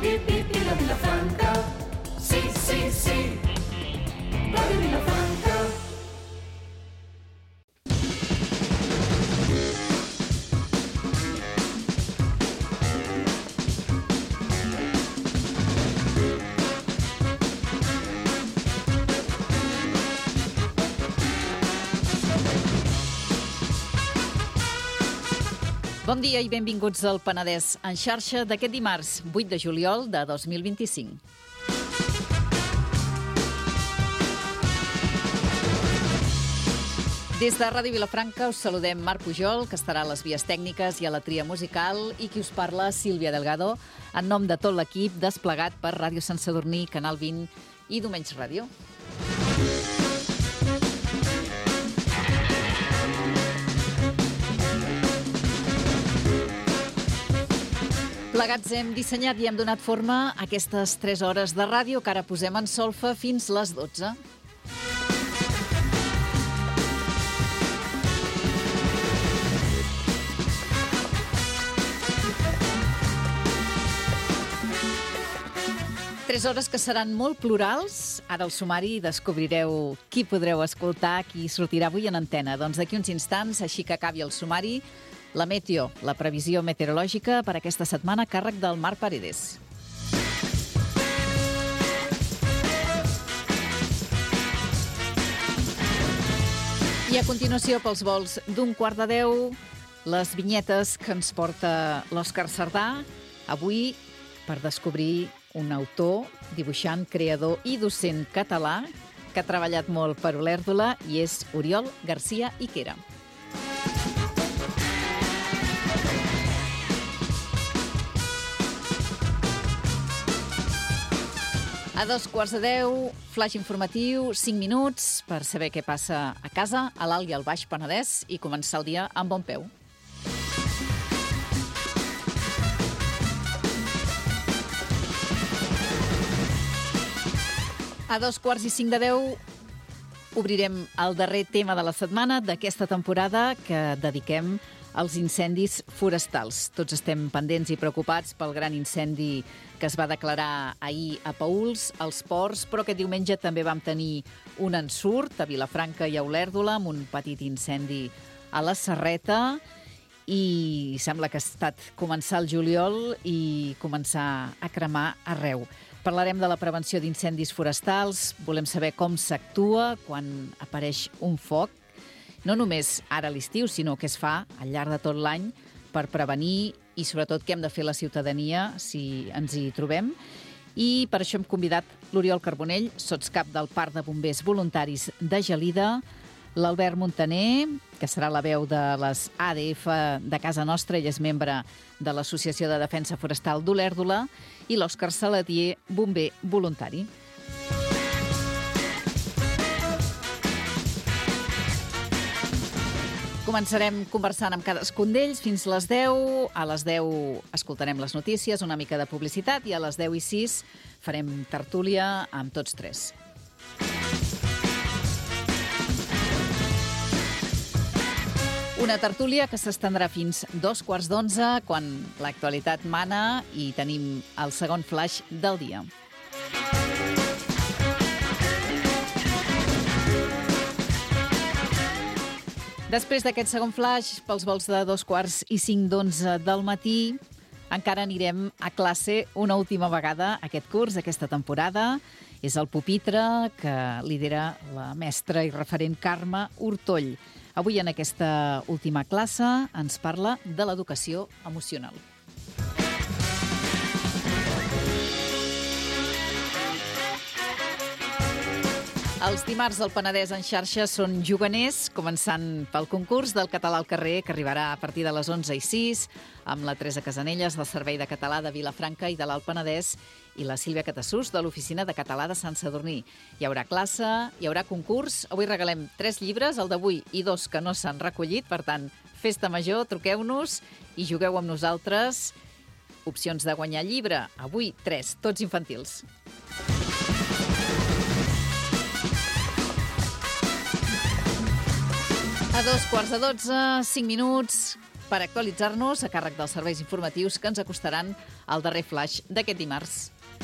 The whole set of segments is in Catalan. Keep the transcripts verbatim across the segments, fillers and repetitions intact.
Pip, pip, i la Vilafranca. Sí, sí, sí. Ràdio Vilafranca. Bon dia i benvinguts al Penedès en xarxa d'aquest dimarts, vuit de juliol de dos mil vint-i-cinc. Des de Ràdio Vilafranca us saludem Marc Pujol, que estarà a les vies tècniques i a la tria musical, i qui us parla, Sílvia Delgado, en nom de tot l'equip desplegat per Ràdio Sant Sadurní, Canal vint i Domenys Ràdio. Plegats hem dissenyat i hem donat forma a aquestes tres hores de ràdio que ara posem en solfa fins les dotze. Tres hores que seran molt plurals. Ara al sumari descobrireu qui podreu escoltar, qui sortirà avui en antena. Doncs d'aquí uns instants, així que acabi el sumari, la meteo, la previsió meteorològica per aquesta setmana a càrrec del Marc Paredes. I a continuació, pels vols d'un quart de deu, les vinyetes que ens porta l'Òscar Sardà, avui per descobrir un autor, dibuixant, creador i docent català que ha treballat molt per Olèrdola i és Oriol Garcia Iquera. A dos quarts de deu, flash informatiu, cinc minuts per saber què passa a casa, a l'Alt i al Baix Penedès i començar el dia amb bon peu. A dos quarts i cinc de deu obrirem el darrer tema de la setmana d'aquesta temporada que dediquem als incendis forestals. Tots estem pendents i preocupats pel gran incendi que es va declarar ahir a Paüls, als Ports, però aquest diumenge també vam tenir un ensurt a Vilafranca i a Olèrdola amb un petit incendi a la Serreta i sembla que ha estat començar el juliol i començar a cremar arreu. Parlarem de la prevenció d'incendis forestals, volem saber com s'actua quan apareix un foc, no només ara a l'estiu, sinó que es fa al llarg de tot l'any per prevenir i sobretot què hem de fer la ciutadania si ens hi trobem. I per això hem convidat l'Oriol Carbonell, sotscap del Parc de Bombers Voluntaris de Gelida, l'Albert Montaner, que serà la veu de les A D F de casa nostra, ell és membre de l'Associació de Defensa Forestal d'Olèrdola, i l'Òscar Saladier, bomber voluntari. Començarem conversant amb cadascun d'ells fins les deu. A les deu escoltarem les notícies, una mica de publicitat, i a les deu i sis farem tertúlia amb tots tres. Una tertúlia que s'estendrà fins dos quarts d'onze, quan l'actualitat mana i tenim el segon flash del dia. Després d'aquest segon flash, pels vols de dos quarts i cinc d'onze del matí, encara anirem a classe una última vegada aquest curs, aquesta temporada. És el pupitre que lidera la mestra i referent Carme Hortoll. Avui en aquesta última classe ens parla de l'educació emocional. Els dimarts del Penedès en xarxa són juganers, començant pel concurs del català al carrer, que arribarà a partir de les onze i sis, amb la Teresa Casanelles, del Servei de Català de Vilafranca i de l'Alt Penedès, i la Sílvia Catassús, de l'Oficina de Català de Sant Sadurní. Hi haurà classe, hi haurà concurs. Avui regalem tres llibres, el d'avui i dos que no s'han recollit. Per tant, festa major, truqueu-nos i jugueu amb nosaltres. Opcions de guanyar llibre, avui tres, tots infantils. A dos quarts de dotze, cinc minuts, per actualitzar-nos a càrrec dels serveis informatius que ens acostaran al darrer flash d'aquest dimarts.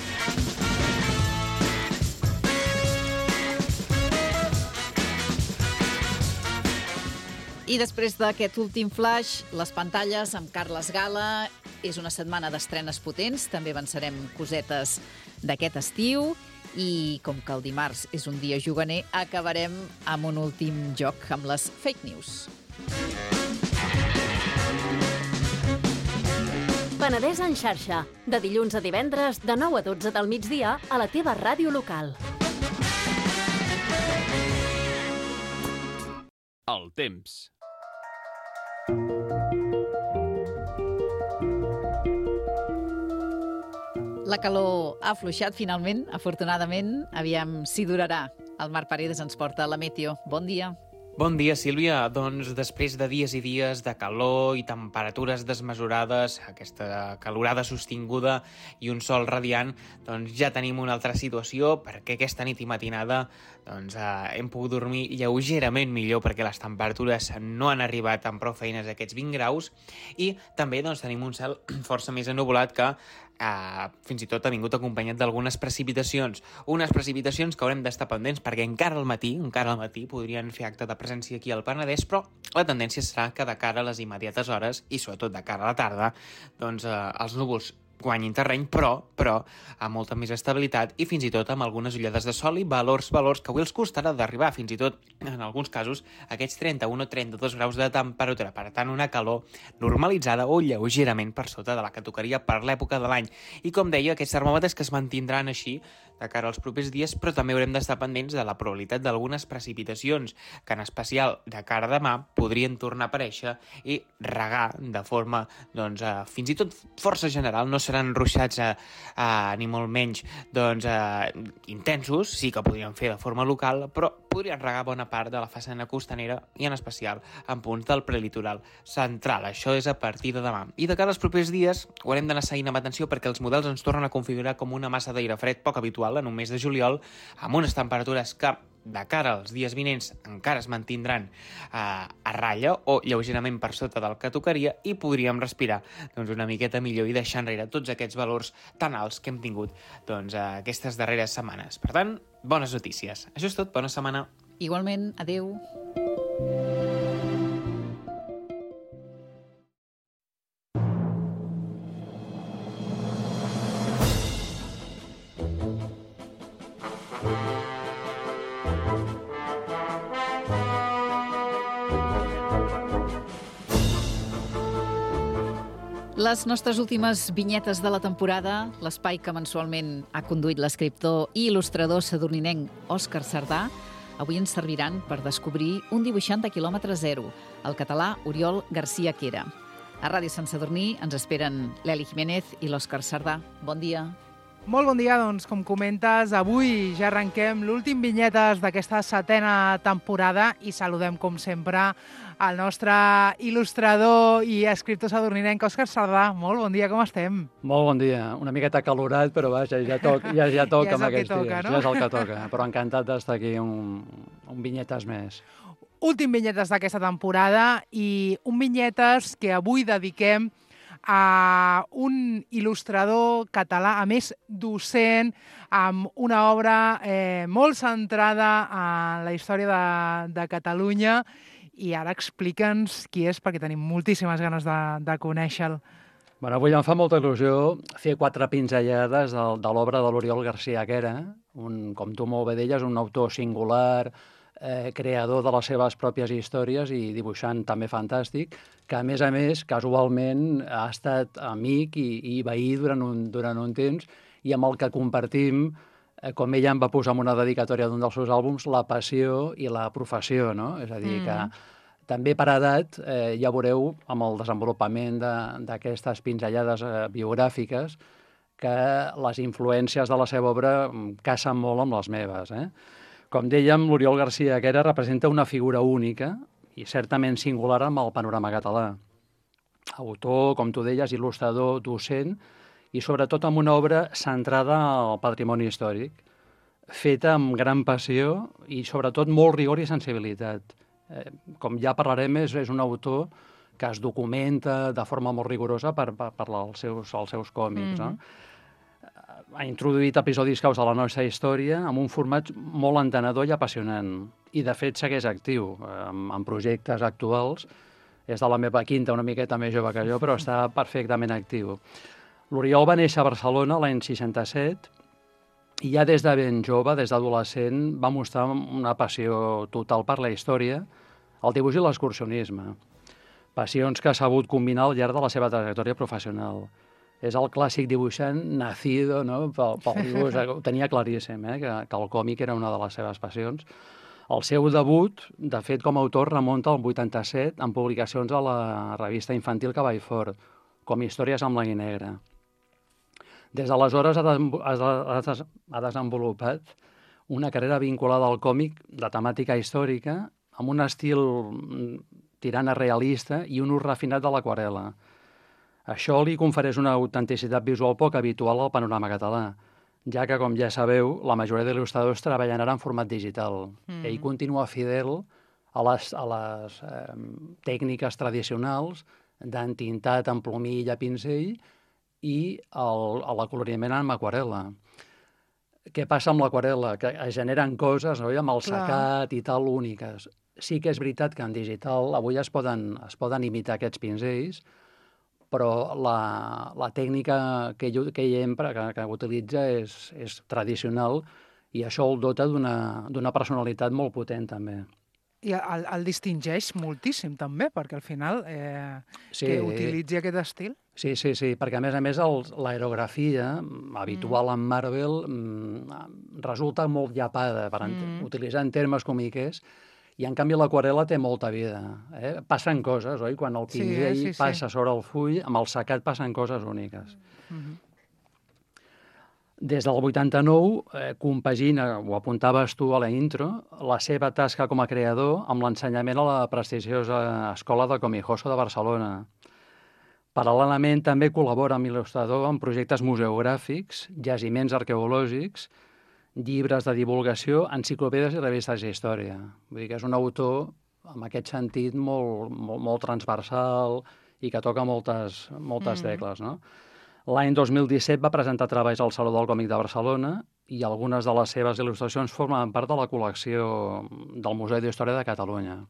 I després d'aquest últim flash, les pantalles amb Carles Gala. És una setmana d'estrenes potents, també avançarem cosetes d'aquest estiu i com que el dimarts és un dia juganer, acabarem amb un últim joc, amb les fake news. Penedès en xarxa, de dilluns a divendres, de nou a dotze del migdia, a la teva ràdio local. El temps. La calor ha afluixat finalment, afortunadament. Aviam si durarà. El Marc Paredes ens porta la meteo. Bon dia. Bon dia, Sílvia. Doncs després de dies i dies de calor i temperatures desmesurades, aquesta calorada sostinguda i un sol radiant, doncs ja tenim una altra situació, perquè aquesta nit i matinada doncs, eh, hem pogut dormir lleugerament millor perquè les temperatures no han arribat amb prou feines a aquests vint graus i també doncs, tenim un cel força més ennuvolat que Uh, fins i tot ha vingut acompanyat d'algunes precipitacions. Unes precipitacions que haurem d'estar pendents perquè encara al matí, encara al matí podrien fer acte de presència aquí al Penedès, però la tendència serà que de cara a les immediates hores i sobretot de cara a la tarda, doncs uh, els núvols guanyin terreny, però, però amb molta més estabilitat i fins i tot amb algunes ullades de sol i valors, valors que avui els costarà d'arribar, fins i tot, en alguns casos, aquests trenta-un o trenta-dos graus de temperatura. Per tant, una calor normalitzada o lleugerament per sota de la que tocaria per l'època de l'any. I com deia, aquests termòmetres que es mantindran així de cara als propers dies, però també haurem d'estar pendents de la probabilitat d'algunes precipitacions, que en especial de cara a demà podrien tornar a aparèixer i regar de forma, doncs, eh, fins i tot força general, no seran ruixats eh, eh, ni molt menys doncs, eh, intensos, sí que podrien fer de forma local, però podrien regar bona part de la façana costanera i en especial en punts del prelitoral central. Això és a partir de demà. I de cara als propers dies ho haurem d'anar seguint amb atenció perquè els models ens tornen a configurar com una massa d'aire fred poc habitual en un mes de juliol, amb unes temperatures que de cara als dies vinents encara es mantindran eh, a ratlla o lleugerament per sota del que tocaria i podríem respirar doncs, una miqueta millor i deixar enrere tots aquests valors tan alts que hem tingut doncs, eh, aquestes darreres setmanes. Per tant, bones notícies. Això és tot, bona setmana. Igualment, adeu. Les nostres últimes vinyetes de la temporada, l'espai que mensualment ha conduït l'escriptor i il·lustrador sadurninenc Òscar Sardà, avui ens serviran per descobrir un dibuixant de quilòmetre zero, el català Oriol García Quera. A Ràdio Sant Sadurní ens esperen l'Eli Jiménez i l'Òscar Sardà. Bon dia. Molt bon dia, doncs, com comentes, avui ja arrenquem l'últim vinyetes d'aquesta setena temporada i saludem, com sempre, el nostre il·lustrador i escriptor sadurninenc, Òscar Sardà. Molt bon dia, com estem? Molt bon dia. Una miqueta calorat, però vaja, ja toca, ja, ja toca ja amb aquests aquests toca, dies. no? Ja és el que toca, però encantat d'estar aquí un, un vinyetes més. Últim vinyetes d'aquesta temporada i un vinyetes que avui dediquem a un il·lustrador català, a més docent, amb una obra eh, molt centrada en la història de, de Catalunya. I ara explica'ns qui és, perquè tenim moltíssimes ganes de, de conèixer-lo. Bueno, avui em fa molta il·lusió fer quatre pinzellades de, de l'obra de l'Oriol García Quera, un, com tu molt bé deies, un autor singular, eh, creador de les seves pròpies històries i dibuixant també fantàstic, que a més a més, casualment, ha estat amic i, i veí durant un, durant un temps i amb el que compartim, eh, com ella em va posar en una dedicatòria d'un dels seus àlbums, la passió i la professió, no? És a dir, mm. que també per edat, eh, ja veureu, amb el desenvolupament d'aquestes pinzellades eh, biogràfiques, que les influències de la seva obra casen molt amb les meves, eh? Com dèiem, l'Oriol García Quera representa una figura única i certament singular amb el panorama català. Autor, com tu deies, il·lustrador, docent i sobretot amb una obra centrada al patrimoni històric, feta amb gran passió i sobretot molt rigor i sensibilitat. Eh, com ja parlarem, és, és un autor que es documenta de forma molt rigorosa per, per, per als, seus, als seus còmics. Mm-hmm. no? Ha introduït episodis caus a la nostra història amb un format molt entenedor i apassionant. I, de fet, segueix actiu amb, amb projectes actuals. És de la meva quinta, una miqueta més jove que jo, però està perfectament actiu. L'Oriol va néixer a Barcelona l'any seixanta-set i ja des de ben jove, des d'adolescent, va mostrar una passió total per la història, el dibuix i l'excursionisme. Passions que ha sabut combinar al llarg de la seva trajectòria professional. És el clàssic dibuixant nacido, no?, pel, pel dibuix. Ho tenia claríssim, eh?, que, que el còmic era una de les seves passions. El seu debut, de fet, com a autor, remunta al vuitanta-set amb publicacions a la revista infantil Cavall Fort, com Històries en blanc i negre. Des d'aleshores ha, de, ha, ha desenvolupat una carrera vinculada al còmic de temàtica històrica amb un estil tirant a realista i un ús refinat de l'aquarel·la. Això li confereix una autenticitat visual poc habitual al panorama català, ja que, com ja sabeu, la majoria d'il·lustradors treballen ara en format digital. Mm. Ell continua fidel a les, a les eh, tècniques tradicionals d'entintat amb plomilla, pinzell i el, a l'acoloriment amb aquarel·la. Què passa amb l'aquarel·la? Que es generen coses, oi?, amb el Clar. secat i tal, úniques. Sí que és veritat que en digital avui es poden, es poden imitar aquests pinzells, però la, la tècnica que ell, que ell empra, que, que utilitza, és, és tradicional i això el dota d'una personalitat molt potent, també. I el, el distingeix moltíssim, també, perquè al final eh, Sí. que utilitzi aquest estil. Sí, sí, sí, perquè a més a més el, l'aerografia habitual Mm. en Marvel mm, resulta molt llapada, per mm. utilitzant termes comiques, i en canvi l'aquarel·la té molta vida. Eh? Passen coses, oi? Quan el Sí, pinzell sí, sí. passa sobre el full, amb el secat passen coses úniques. Mm-hmm. Des del vuitanta-nou, eh, compagina, ho apuntaves tu a la intro, la seva tasca com a creador amb l'ensenyament a la prestigiosa Escola de Comijoso de Barcelona. Paral·lelament també col·labora amb il·lustrador en projectes museogràfics, jaciments arqueològics, llibres de divulgació, enciclopèdies i revistes d'història. Vull dir que és un autor, en aquest sentit, molt, molt, molt transversal i que toca moltes, moltes mm. tecles, no? L'any dos mil disset va presentar treballs al Saló del Còmic de Barcelona i algunes de les seves il·lustracions formen part de la col·lecció del Museu d'Història de Catalunya.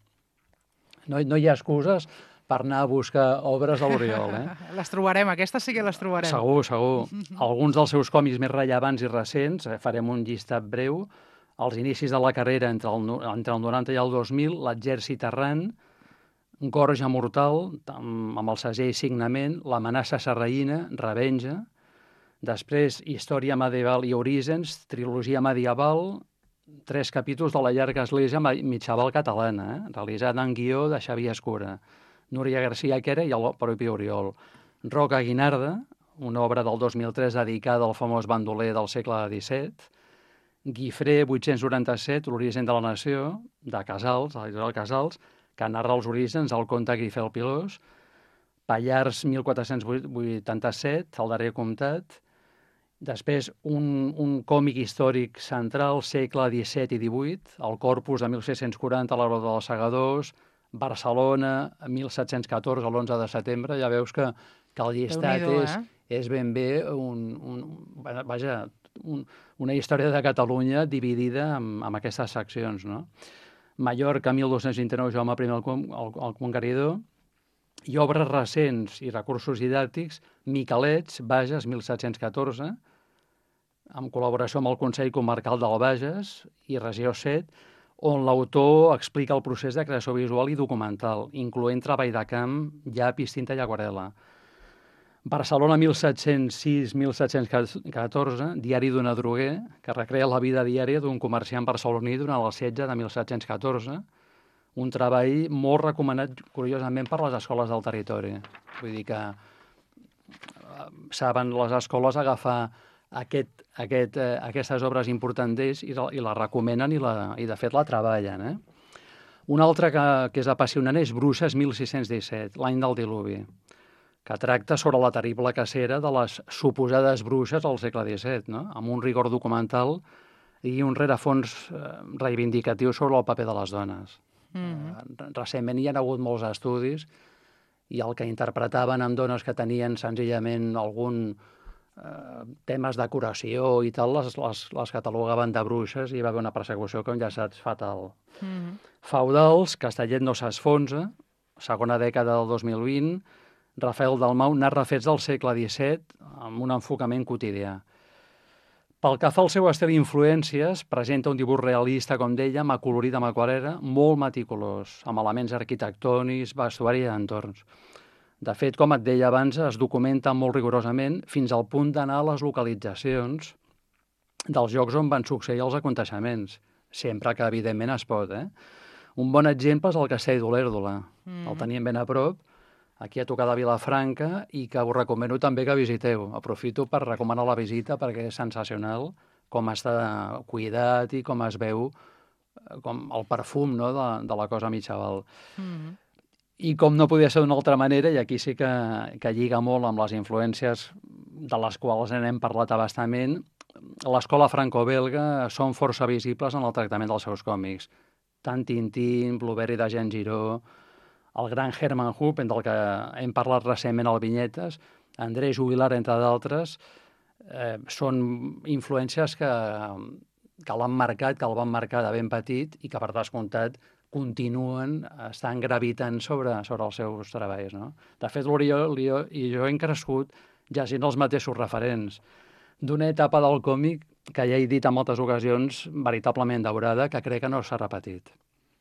No, no hi ha excuses per anar a buscar obres de l'Oriol, eh? Les trobarem, aquestes sí que les trobarem. Segur, segur. Alguns dels seus còmics més rellevants i recents, eh, farem un llistat breu, als inicis de la carrera entre el, entre el noranta i el dos mil, l'Exèrcit errant, Gorja mortal, amb, amb el segell Signament, l'amenaça sarraïna, Revenja, després Història medieval i orígens, trilogia medieval, tres capítols de la llarga església mitjaval catalana, eh? realitzada en guió de Xavier Escura, Núria García Quera i el propi Oriol. Roca Guinarda, una obra del dos mil tres dedicada al famós bandoler del segle disset. Guifré, vuit-cents noranta-set, l'origen de la nació, de Casals, de Casals, que narra els orígens del conte Guifré el Pilós. Pallars, mil quatre-cents vuitanta-set, el darrer comtat. Després, un, un còmic històric central, segle disset i divuit, el Corpus de mil sis-cents quaranta, la Roda dels Segadors, Barcelona, mil set-cents catorze, l'onze de setembre. Ja veus que, que el llistat és, eh? és ben bé un, un, vaja, un, una història de Catalunya dividida amb, amb aquestes seccions, no? Mallorca, mil dos-cents vint-i-nou, Jaume I el, el, el Conqueridor, i obres recents i recursos didàctics, Miquelets, Bages, mil set-cents catorze, en col·laboració amb el Consell Comarcal del Bages i Regió set, on l'autor explica el procés de creació visual i documental, incloent treball de camp, llapis, tinta i aquarel·la. Barcelona, mil set-cents sis a mil set-cents catorze, Diari d'un adroguer, que recrea la vida diària d'un comerciant barceloní durant el setge de mil set-cents catorze, un treball molt recomanat, curiosament, per les escoles del territori. Vull dir que saben les escoles agafar aquest, aquest, eh, aquestes obres importants d'ells i, i la recomenen i, la, i, de fet, la treballen. Eh? Un altre que, que és apassionant és Bruixes, mil sis-cents disset, l'any del diluvi, que tracta sobre la terrible cacera de les suposades bruixes al segle disset, no? Amb un rigor documental i un rerefons eh, reivindicatiu sobre el paper de les dones. Mm-hmm. Eh, recentment hi ha hagut molts estudis i el que interpretaven amb dones que tenien senzillament algun eh, temes de curació i tal, les, les, les catalogaven de bruixes i hi va haver una persecució, com ja saps, fatal. Mm. Feudals, Castellet no s'esfonsa, segona dècada del dos mil vint, Rafael Dalmau narra fets del segle disset amb un enfocament quotidià. Pel que fa al seu estil i influències, presenta un dibuix realista, com dèiem, acolorit amb aquarela, molt meticulós, amb elements arquitectònics, vestuari i entorns. De fet, com et deia abans, es documenta molt rigorosament fins al punt d'anar a les localitzacions dels llocs on van succeir els aconteixements, sempre que, evidentment, es pot. Eh? Un bon exemple és el castell d'Olèrdola. Mm. El teníem ben a prop, aquí a tocar de Vilafranca, i que us recomano també que visiteu. Aprofito per recomanar la visita perquè és sensacional com està cuidat i com es veu com el perfum, no?, de, de la cosa mitjaval. Mm. I com no podia ser d'una altra manera, i aquí sí que, que lliga molt amb les influències de les quals n'hem parlat abastament, l'escola franco-belga són força visibles en el tractament dels seus còmics. Tant Tintín, Blueberry de Jean Giraud, el gran Herman Hoop, del que hem parlat recentment al Vinyetes, André Jubilar, entre d'altres, eh, són influències que, que l'han marcat, que el van marcar de ben petit i que, per descomptat, continuen estan gravitant sobre, sobre els seus treballs. No? De fet, l'Oriol i jo hem crescut llegint els mateixos referents d'una etapa del còmic que ja he dit en moltes ocasions veritablement daurada, que crec que no s'ha repetit.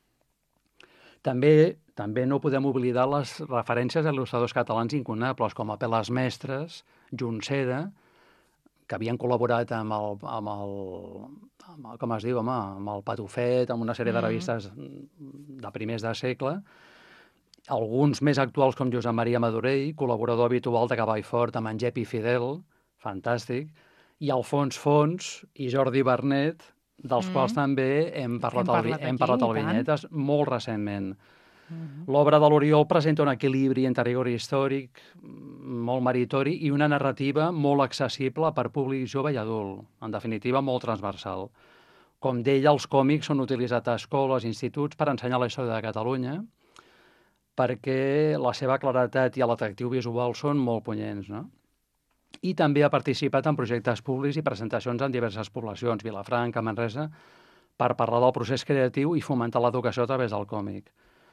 També, també no podem oblidar les referències a il·lustradors catalans incunables, com a Peles Mestres, Junceda, que havien col·laborat amb el, amb el, amb el com es diu, home, amb el Patufet, amb una sèrie mm. de revistes de primers de segle, alguns més actuals com Josep Maria Madurell, col·laborador habitual de Cavall Fort amb en Jepi Fidel, fantàstic, i Alfons Fons i Jordi Bernet, dels mm. quals també hem parlat, hem parlat, al, hem parlat al Vinyetes molt recentment. Mm. L'obra de l'Oriol presenta un equilibri entre rigor històric molt meritori i una narrativa molt accessible per públic jove i adult, en definitiva molt transversal. Com deia, els còmics són utilitzats a escoles i instituts per ensenyar la història de Catalunya, perquè la seva claredat i l'atractiu visual són molt punyents, no? I també ha participat en projectes públics i presentacions en diverses poblacions, Vilafranca, Manresa, per parlar del procés creatiu i fomentar l'educació a través del còmic.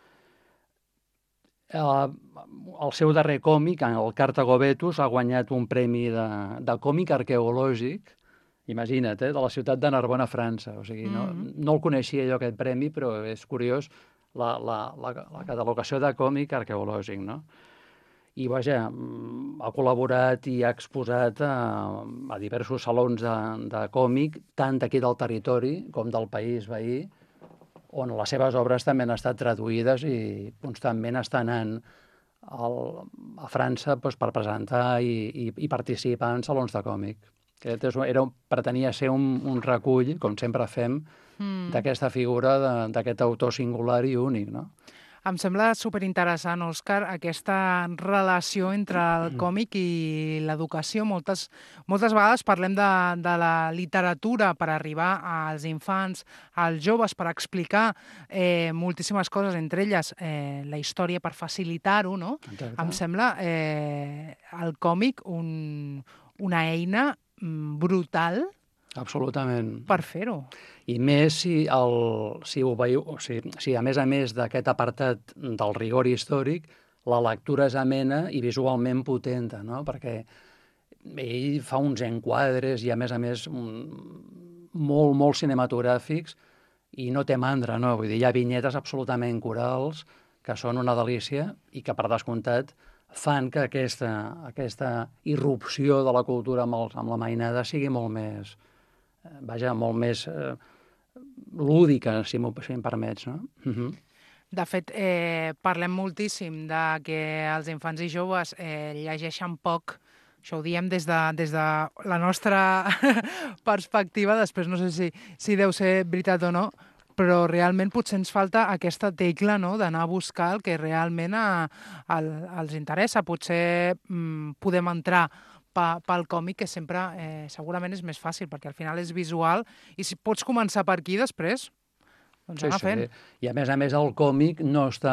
Uh, el seu darrer còmic, el Cartago Vetus, ha guanyat un premi de, de còmic arqueològic, imagina't, eh, de la ciutat de Narbona, França. O sigui, no, mm. no el coneixia jo, aquest premi, però és curiós la, la, la, la catalogació de còmic arqueològic, no? I, vaja, ha col·laborat i ha exposat a, a diversos salons de, de còmic, tant d'aquí del territori com del país veí, on les seves obres també han estat traduïdes i constantment estan anant al, a França doncs, per presentar i, i, i participar en salons de còmic. Aquest és, era, pretenia ser un, un recull, com sempre fem, mm. d'aquesta figura, d'aquest autor singular i únic, no? Em sembla superinteressant, Òscar, aquesta relació entre el còmic i l'educació. Moltes, moltes vegades parlem de, de la literatura per arribar als infants, als joves, per explicar eh, moltíssimes coses, entre elles eh, la història, per facilitar-ho, no? Exacte. Em sembla eh, el còmic un, una eina brutal absolutament. Per fer-ho. I més si, el, si ho veieu, o sigui, si a més a més d'aquest apartat del rigor històric, la lectura és amena i visualment potenta, no? Perquè ell fa uns enquadres i a més a més molt, molt cinematogràfics i no té mandra, no? Vull dir, hi ha vinyetes absolutament corals que són una delícia i que, per descomptat, fan que aquesta, aquesta irrupció de la cultura amb, el, amb la mainada sigui molt més, vaja, molt més eh, lúdica, si, si em permets, no? Uh-huh. De fet, eh, parlem moltíssim de que els infants i joves eh, llegeixen poc. Això ho diem des de, des de la nostra perspectiva. Després no sé si, si deu ser veritat o no, però realment potser ens falta aquesta tecla, no?, d'anar a buscar el que realment a, a, els interessa. Potser mm, podem entrar pa, pel còmic, que sempre eh, segurament és més fàcil, perquè al final és visual, i si pots començar per aquí després, doncs Sí, anar fent. sí. I a més a més el còmic no està...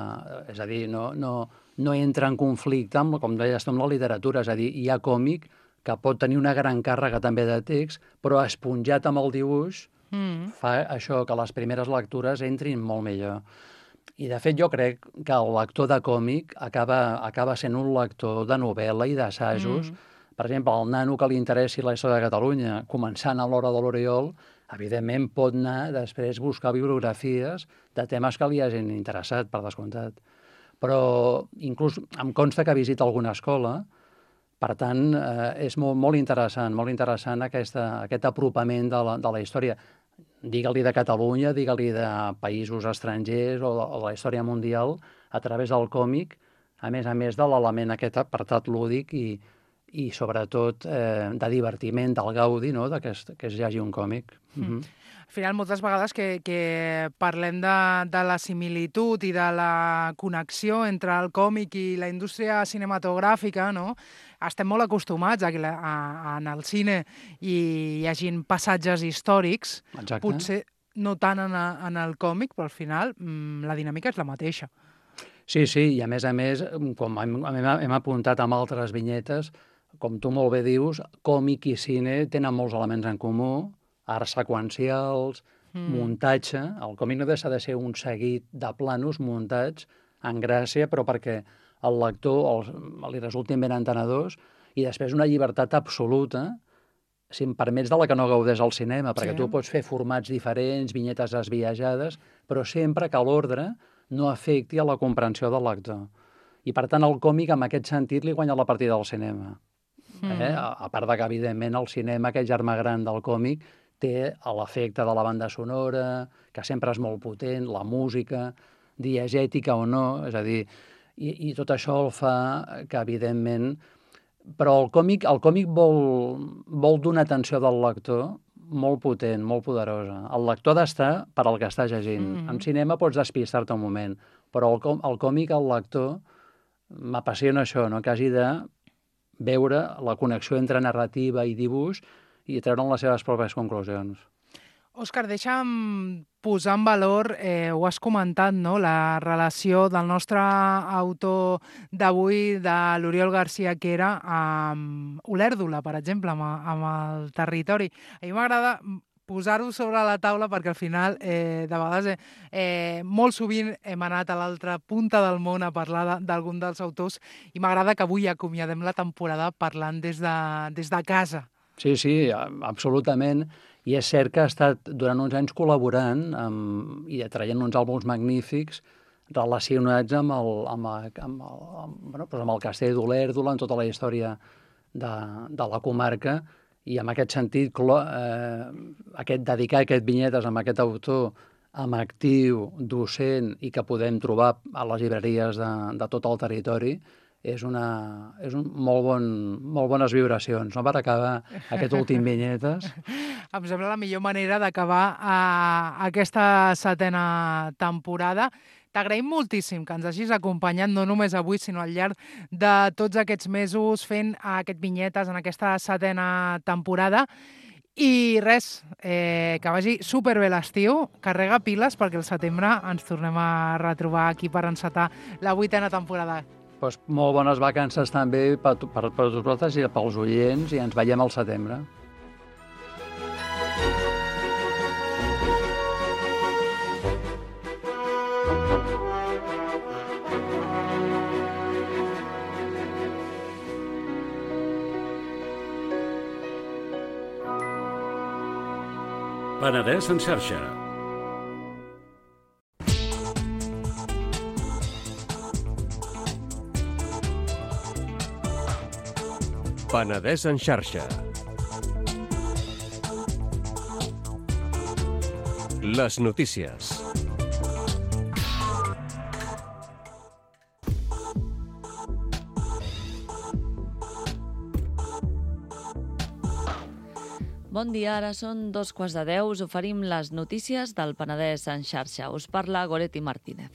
És a dir, no, no, no entra en conflicte amb, com deies tu, amb la literatura. És a dir, hi ha còmic que pot tenir una gran càrrega també de text, però esponjat amb el dibuix mm. fa això, que les primeres lectures entrin molt millor. I, de fet, jo crec que el lector de còmic acaba, acaba sent un lector de novel·la i d'assajos. Mm. Per exemple, el nano que li interessi la història de Catalunya, començant a l'Hora de l'Oriol, evidentment pot anar després buscar bibliografies de temes que li hagin interessat, per descomptat. Però inclús em consta que visita alguna escola, per tant, eh, és molt, molt interessant, molt interessant aquesta, aquest apropament de la, de la història. Digue-li de Catalunya, digue-li de països estrangers o de, o de la història mundial a través del còmic, a més a més de l'element aquest apartat lúdic i, i sobretot eh, de divertiment, del gaudi, no?, de que es, que es llegi un còmic. Mm. Mm-hmm. Al final, moltes vegades que, que parlem de, de la similitud i de la connexió entre el còmic i la indústria cinematogràfica, no?, estem molt acostumats a que la, a, a, en el cine hi, hi hagin passatges històrics, Exacte. Potser no tant en, a, en el còmic, però al final mmm, la dinàmica és la mateixa. Sí, sí, i a més a més, com hem, hem, hem apuntat amb altres vinyetes, com tu molt bé dius, còmic i cine tenen molts elements en comú, arts seqüencials, mm. muntatge. El còmic no deixa de ser un seguit de planos muntats en gràcia, però perquè el lector els, li resultin ben entenedors, i després una llibertat absoluta, si em permets, de la que no gaudeix al cinema, perquè sí. tu pots fer formats diferents, vinyetes esbiaixades, però sempre que l'ordre no afecti a la comprensió del lector. I, per tant, el còmic, en aquest sentit, li guanya la partida del cinema. Mm. Eh? A, a part de que, evidentment, el cinema, aquest germà gran del còmic, té l'efecte de la banda sonora, que sempre és molt potent, la música, diegètica o no, és a dir, i, i tot això el fa que, evidentment... Però el còmic, el còmic vol, vol donar atenció del lector molt potent, molt poderosa. El lector ha d'estar per al que està llegint. Mm-hmm. En cinema pots despistar-te un moment, però el, el còmic, el lector, m'apassiona això, no? Que hagi de veure la connexió entre narrativa i dibuix i treure'n les seves pròpies conclusions. Òscar, deixa'm posar en valor, eh, ho has comentat, no?, la relació del nostre autor d'avui, de l'Oriol García Quera, amb Olèrdola, per exemple, amb, amb el territori. A mi m'agrada posar-ho sobre la taula perquè al final, eh, de vegades, eh, eh, molt sovint hem anat a l'altra punta del món a parlar d'algun de, dels autors i m'agrada que avui acomiadem la temporada parlant des de, des de casa. Sí, sí, absolutament. I és cert que ha estat durant uns anys col·laborant amb, i traient uns àlbums magnífics relacionats amb el, amb el, amb el, amb, bueno, doncs amb el castell d'Olèrdola, en tota la història de, de la comarca, i en aquest sentit eh, aquest, dedicar aquest vinyetes amb aquest autor amb actiu, docent, i que podem trobar a les llibreries de, de tot el territori, és una és un molt, bon, molt bones vibracions, no?, per acabar aquest últim vinyetes. Em sembla la millor manera d'acabar uh, aquesta setena temporada. T'agraïm moltíssim que ens hagis acompanyat, no només avui, sinó al llarg de tots aquests mesos fent uh, aquest vinyetes en aquesta setena temporada. I res, eh, que vagi superbé l'estiu, carrega piles perquè el setembre ens tornem a retrobar aquí per encetar la vuitena temporada. Pues molt bones vacances també per, per, per vosaltres i pels oients, i ens veiem al setembre. Penedès en xarxa. Penedès en xarxa. Les notícies. Bon dia, ara són dos quarts de deu. Us oferim les notícies del Penedès en xarxa. Us parla Goretti Martínez.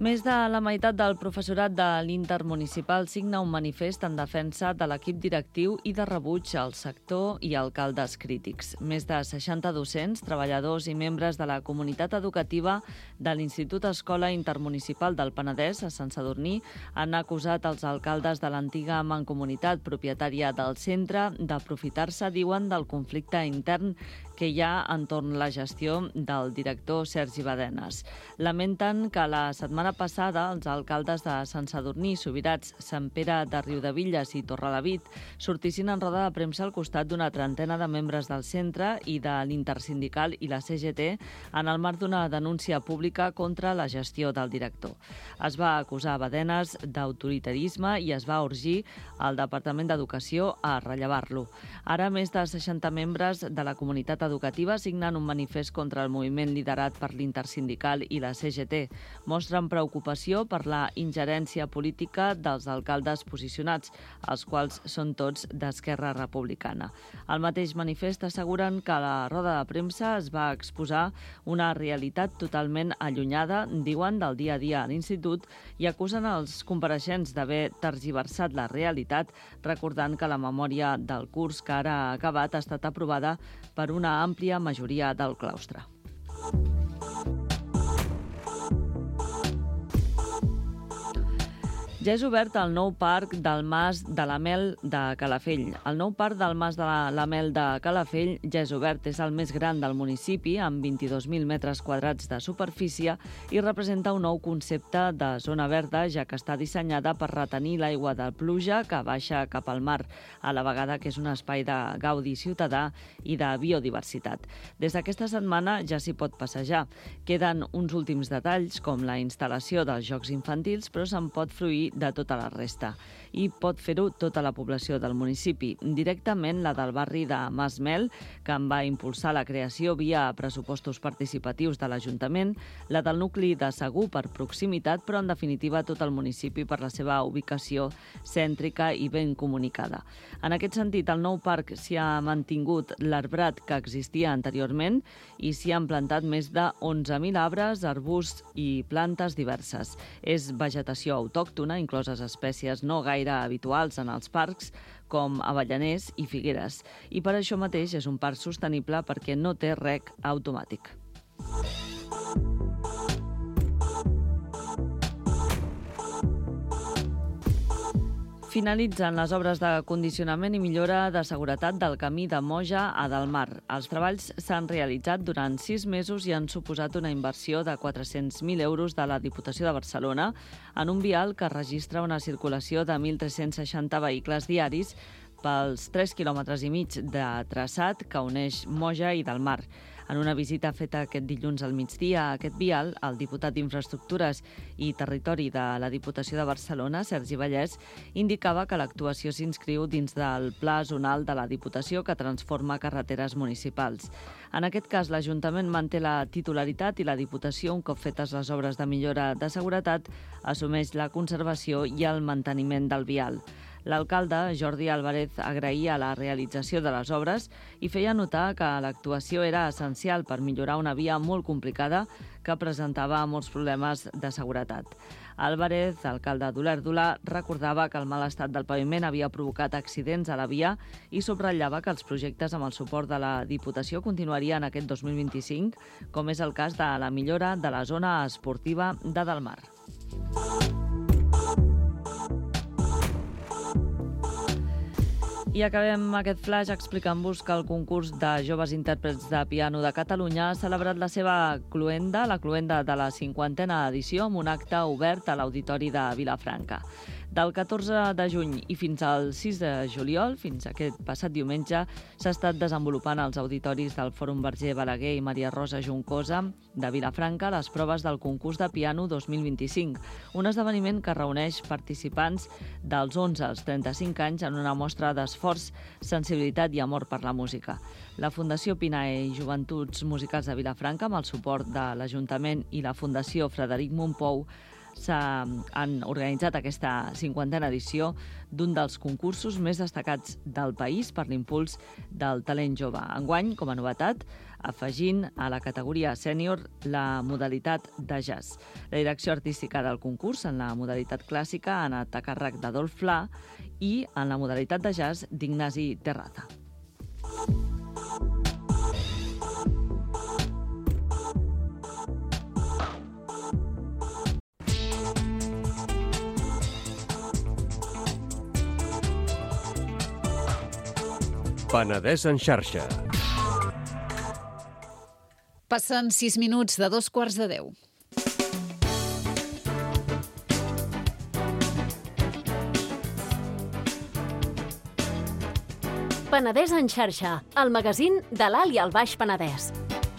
Més de la meitat del professorat de l'Intermunicipal signa un manifest en defensa de l'equip directiu i de rebuig al sector i alcaldes crítics. Més de seixanta docents, treballadors i membres de la comunitat educativa de l'Institut Escola Intermunicipal del Penedès a Sant Sadurní han acusat els alcaldes de l'antiga mancomunitat propietària del centre d'aprofitar-se, diuen, del conflicte intern que hi ha entorn la gestió del director Sergi Badenes. Lamenten que la setmana passada els alcaldes de Sant Sadurní, Subirats, Sant Pere de Riudevilles i Torrelavit sortissin en roda de premsa al costat d'una trentena de membres del centre i de l'Intersindical i la C G T en el marc d'una denúncia pública contra la gestió del director. Es va acusar Badenes d'autoritarisme i es va urgir al Departament d'Educació a rellevar-lo. Ara, més de seixanta membres de la comunitat educativa signen un manifest contra el moviment liderat per l'Intersindical i la C G T. Mostren preocupació per la ingerència política dels alcaldes posicionats, els quals són tots d'Esquerra Republicana. Al mateix manifest asseguren que a la roda de premsa es va exposar una realitat totalment allunyada, diuen, del dia a dia a l'institut, i acusen els compareixents d'haver tergiversat la realitat, recordant que la memòria del curs que ara ha acabat ha estat aprovada per una àmplia majoria del claustre. Ja és obert el nou parc del Mas de la Mel de Calafell. El nou parc del Mas de la Mel de Calafell ja és obert, és el més gran del municipi, amb vint-i-dos mil metres quadrats de superfície i representa un nou concepte de zona verda, ja que està dissenyada per retenir l'aigua de pluja que baixa cap al mar, a la vegada que és un espai de gaudi ciutadà i de biodiversitat. Des d'aquesta setmana ja s'hi pot passejar. Queden uns últims detalls, com la instal·lació dels jocs infantils, però se'n pot fruir de tota la resta. I pot fer-ho tota la població del municipi, directament la del barri de Mas Mel, que en va impulsar la creació via pressupostos participatius de l'Ajuntament, la del nucli de Segur per proximitat, però en definitiva tot el municipi per la seva ubicació cèntrica i ben comunicada. En aquest sentit, al nou parc s'hi ha mantingut l'arbrat que existia anteriorment i s'hi han plantat més de onze mil arbres, arbusts i plantes diverses. És vegetació autòctona, incloses espècies no gaire habituals en els parcs, com avellaners i figueres. I per això mateix és un parc sostenible perquè no té reg automàtic. Finalitzen les obres de condicionament i millora de seguretat del camí de Moja a Delmar. Els treballs s'han realitzat durant sis mesos i han suposat una inversió de quatre-cents mil euros de la Diputació de Barcelona en un vial que registra una circulació de mil tres-cents seixanta vehicles diaris pels tres quilòmetres i mig de traçat que uneix Moja i Delmar. En una visita feta aquest dilluns al migdia a aquest vial, el diputat d'Infraestructures i Territori de la Diputació de Barcelona, Sergi Vallès, indicava que l'actuació s'inscriu dins del Pla Zonal de la Diputació que transforma carreteres municipals. En aquest cas, l'Ajuntament manté la titularitat i la Diputació, un cop fetes les obres de millora de seguretat, assumeix la conservació i el manteniment del vial. L'alcalde, Jordi Álvarez, agraïa la realització de les obres i feia notar que l'actuació era essencial per millorar una via molt complicada que presentava molts problemes de seguretat. Álvarez, alcalde d'Olèrdola, recordava que el mal estat del paviment havia provocat accidents a la via i subratllava que els projectes amb el suport de la Diputació continuarien aquest dos mil vint-i-cinc, com és el cas de la millora de la zona esportiva de Delmar. I acabem aquest flash explicant-vos que el concurs de joves intèrprets de piano de Catalunya ha celebrat la seva cloenda, la cloenda de la cinquantena edició, amb un acte obert a l'Auditori de Vilafranca. Del catorze de juny i fins al sis de juliol, fins aquest passat diumenge, s'ha estat desenvolupant als auditoris del Fòrum Verger Balaguer i Maria Rosa Juncosa de Vilafranca les proves del concurs de piano dos mil vint-i-cinc, un esdeveniment que reuneix participants dels onze als trenta-cinc anys en una mostra d'esforç, sensibilitat i amor per la música. La Fundació Pinae i Joventuts Musicals de Vilafranca, amb el suport de l'Ajuntament i la Fundació Frederic Mompou, han organitzat aquesta cinquantena edició d'un dels concursos més destacats del país per l'impuls del talent jove. Enguany, com a novetat, afegint a la categoria sènior la modalitat de jazz. La direcció artística del concurs en la modalitat clàssica ha anat a càrrec d'Adolf Fla i en la modalitat de jazz d'Ignasi Terraza. Penedès en xarxa. Passen sis minuts de dos quarts de deu. Penedès en xarxa, el magazín de l'Alt i el Baix Penedès.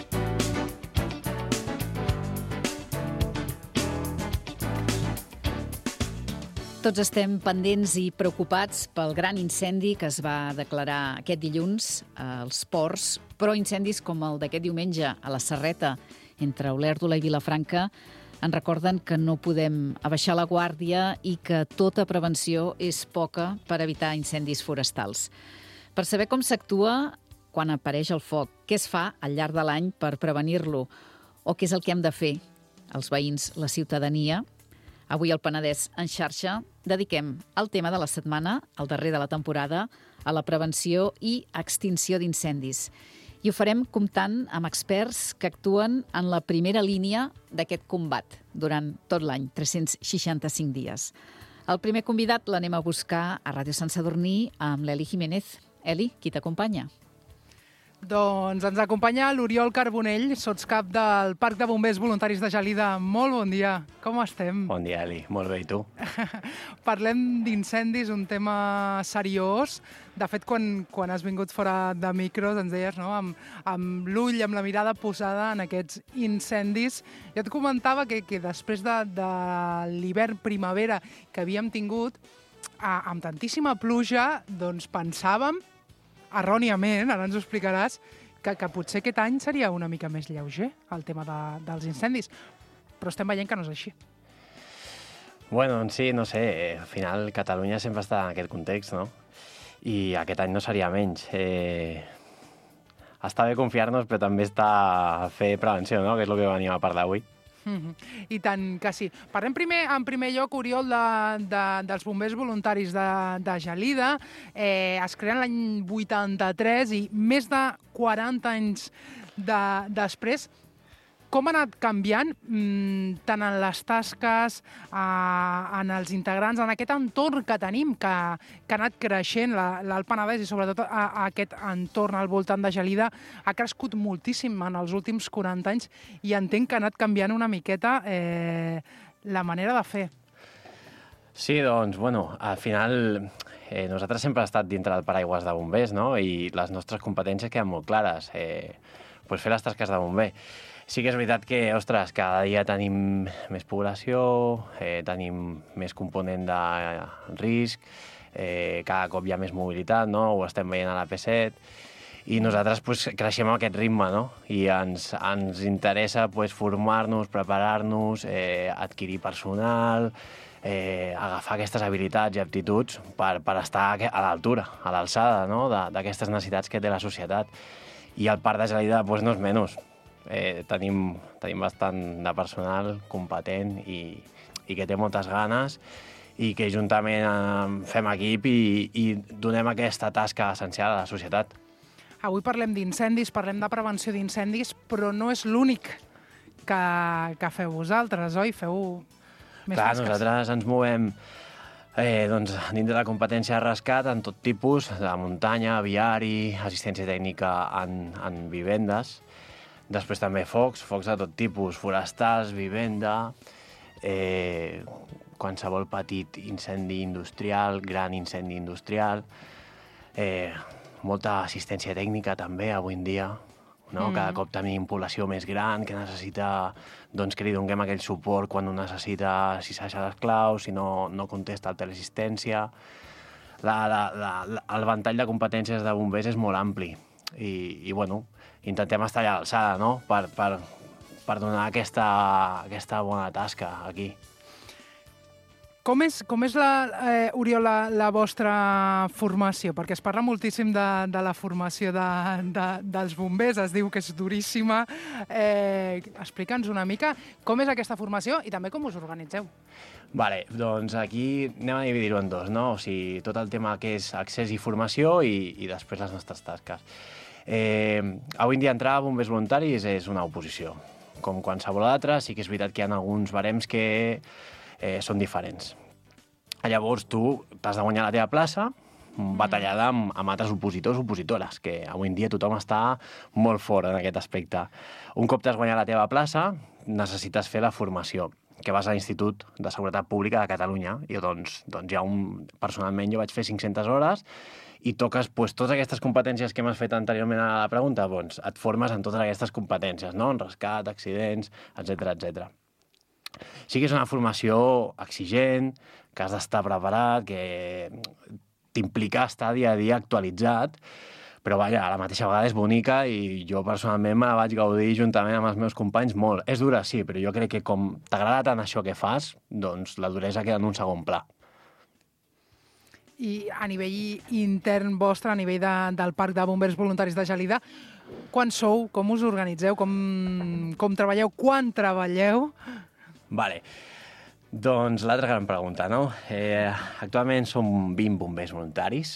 Tots estem pendents i preocupats pel gran incendi que es va declarar aquest dilluns als ports, però incendis com el d'aquest diumenge a la Serreta, entre Olèrdola i Vilafranca, ens recorden que no podem abaixar la guàrdia i que tota prevenció és poca per evitar incendis forestals. Per saber com s'actua quan apareix el foc, què es fa al llarg de l'any per prevenir-lo, o què és el que hem de fer els veïns, la ciutadania, avui al Penedès en xarxa dediquem el tema de la setmana, el darrer de la temporada, a la prevenció i extinció d'incendis. I ho farem comptant amb experts que actuen en la primera línia d'aquest combat durant tot l'any, tres-cents seixanta-cinc dies. El primer convidat l'anem a buscar a Ràdio Sant Sadurní amb l'Eli Jiménez. Eli, qui t'acompanya? Doncs ens acompanya l'Oriol Carbonell, sotscap del Parc de Bombers Voluntaris de Gelida. Molt bon dia, com estem? Bon dia, Eli. Molt bé, i tu? Parlem d'incendis, un tema seriós. De fet, quan, quan has vingut fora de micros, ens deies, no?, amb, amb l'ull, amb la mirada posada en aquests incendis. Jo et comentava que, que després de, de l'hivern-primavera que havíem tingut, a, amb tantíssima pluja, doncs pensàvem, erròniament, ara ens ho explicaràs, que, que potser aquest any seria una mica més lleuger el tema de, dels incendis, però estem veient que no és així. Bueno, sí, no sé, al final Catalunya sempre està en aquest context, no? I aquest any no seria menys. Eh... Està bé confiar-nos, però també està a fer prevenció, no?, que és el que venim a parlar avui. Mm-hmm. I tant que sí. Parlem primer, en primer lloc, Oriol, de, de, dels bombers voluntaris de, de Gelida. Eh, es creen l'any vuitanta-tres i més de quaranta anys de, després. Com ha anat canviant, mmm, tant en les tasques, eh, en els integrants, en aquest entorn que tenim, que, que ha anat creixent, l'Alt Penedès i sobretot a, a aquest entorn al voltant de Gelida, ha crescut moltíssim en els últims quaranta anys i entenc que ha anat canviant una miqueta eh, la manera de fer. Sí, doncs, bueno, al final eh, nosaltres sempre hem estat dintre del paraigües de bombers, no?, i les nostres competències queden molt clares. Eh, pues fer les tasques de bomber. Sí que és veritat que, ostres, cada dia tenim més població, eh, tenim més component de risc, eh, cada cop hi ha més mobilitat, no?, ho estem veient a la P set, i nosaltres pues, creixem a aquest ritme, no?, i ens, ens interessa pues, formar-nos, preparar-nos, eh, adquirir personal, eh, agafar aquestes habilitats i aptituds per, per estar a l'altura, a l'alçada, no?, d'aquestes necessitats que té la societat. I el Parc de Gelida pues, no és menys. Eh, tenim, tenim bastant de personal competent i, i que té moltes ganes i que juntament eh, fem equip i, i donem aquesta tasca essencial a la societat. Avui parlem d'incendis, parlem de prevenció d'incendis, però no és l'únic que, que feu vosaltres, oi? Feu més Clar, tasques. nosaltres ens movem eh, doncs, dintre de la competència de rescat en tot tipus, de muntanya, viari, assistència tècnica en, en vivendes. Després també focs, focs de tot tipus, forestals, vivenda, eh, qualsevol petit incendi industrial, gran incendi industrial, eh, molta assistència tècnica també avui en dia, no? Mm. Cada cop tenim població més gran que necessita doncs, que li donem aquell suport quan ho necessita, si s'ha les claus, si no, no contesta el teleassistència. La, la, la, el ventall de competències de bombers és molt ampli i, i bueno, intentem estar allà a l'alçada, no?, per, per, per donar aquesta, aquesta bona tasca aquí. Com és, com és la, eh, Oriol, la, la vostra formació? Perquè es parla moltíssim de, de la formació de, de, dels bombers, es diu que és duríssima. Eh, Explica'ns una mica com és aquesta formació i també com us organitzeu. Vale, doncs aquí anem a dividir-ho en dos, no? O sigui, tot el tema que és accés i formació i, i després les nostres tasques. Eh, avui en dia entrar a bombers voluntaris és una oposició. Com qualsevol altra, sí que és veritat que hi ha alguns barems que eh, són diferents. Llavors tu t'has de guanyar la teva plaça, batallada amb, amb altres opositors o opositores, que avui en dia tothom està molt fort en aquest aspecte. Un cop t'has guanyat la teva plaça, necessites fer la formació, que vas a l'Institut de Seguretat Pública de Catalunya. I doncs, doncs ja un, personalment jo vaig fer cinc-centes hores i toques pues, totes aquestes competències que m'has fet anteriorment a la pregunta, doncs et formes en totes aquestes competències, no? En rescat, accidents, etcètera, etcètera. Sí que és una formació exigent, que has d'estar preparat, que t'implica estar dia a dia actualitzat, però vaja, a la mateixa vegada és bonica i jo personalment me la vaig gaudir juntament amb els meus companys molt. És dura, sí, però jo crec que com t'agrada tant això que fas, doncs la duresa queda en un segon pla. I a nivell intern vostre, a nivell de, del Parc de Bombers Voluntaris de Gelida, quan sou? Com us organitzeu? Com, com treballeu? Quan treballeu? Vale. Doncs l'altra gran pregunta, no? Eh, actualment som vint bombers voluntaris.